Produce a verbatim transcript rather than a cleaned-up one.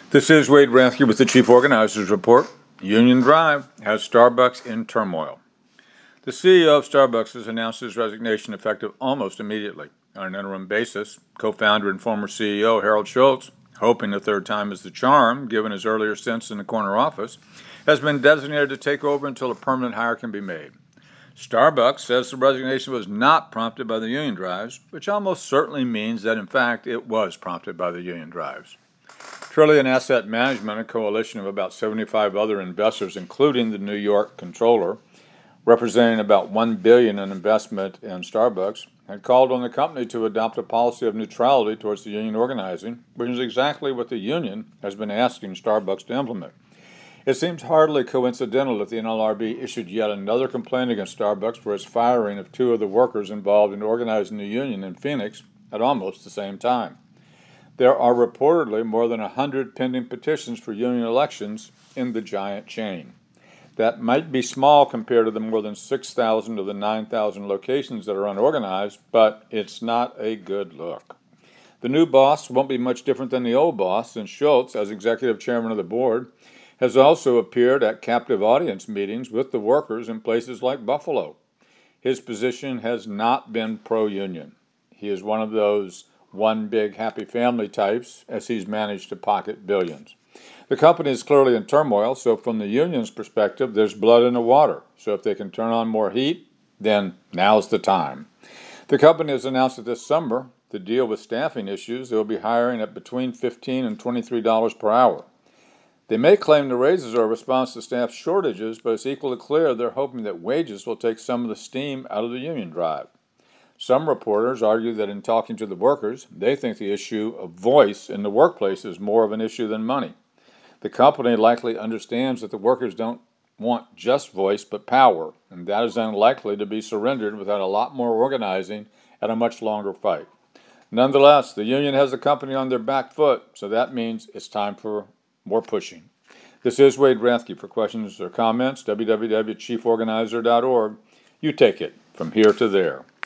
This is Wade Rathke with the Chief Organizers Report. Union Drive has Starbucks in turmoil. The C E O of Starbucks has announced his resignation effective almost immediately. On an interim basis, co-founder and former C E O Harold Schultz, hoping the third time is the charm given his earlier stints in the corner office, has been designated to take over until a permanent hire can be made. Starbucks says the resignation was not prompted by the union drives, which almost certainly means that, in fact, it was prompted by the union drives. Trillion Asset Management, a coalition of about seventy-five other investors, including the New York Comptroller, representing about one billion dollars in investment in Starbucks, had called on the company to adopt a policy of neutrality towards the union organizing, which is exactly what the union has been asking Starbucks to implement. It seems hardly coincidental that the N L R B issued yet another complaint against Starbucks for its firing of two of the workers involved in organizing the union in Phoenix at almost the same time. There are reportedly more than one hundred pending petitions for union elections in the giant chain. That might be small compared to the more than six thousand of the nine thousand locations that are unorganized, but it's not a good look. The new boss won't be much different than the old boss, and Schultz, as executive chairman of the board, has also appeared at captive audience meetings with the workers in places like Buffalo. His position has not been pro-union. He is one of those one big happy family types, as he's managed to pocket billions. The company is clearly in turmoil, so from the union's perspective, there's blood in the water. So if they can turn on more heat, then now's the time. The company has announced that this summer, to deal with staffing issues, they will be hiring at between fifteen dollars and twenty-three dollars per hour. They may claim the raises are a response to staff shortages, but it's equally clear they're hoping that wages will take some of the steam out of the union drive. Some reporters argue that in talking to the workers, they think the issue of voice in the workplace is more of an issue than money. The company likely understands that the workers don't want just voice but power, and that is unlikely to be surrendered without a lot more organizing and a much longer fight. Nonetheless, the union has the company on their back foot, so that means it's time for more pushing. This is Wade Rathke. For questions or comments, w w w dot chief organizer dot org. You take it from here to there.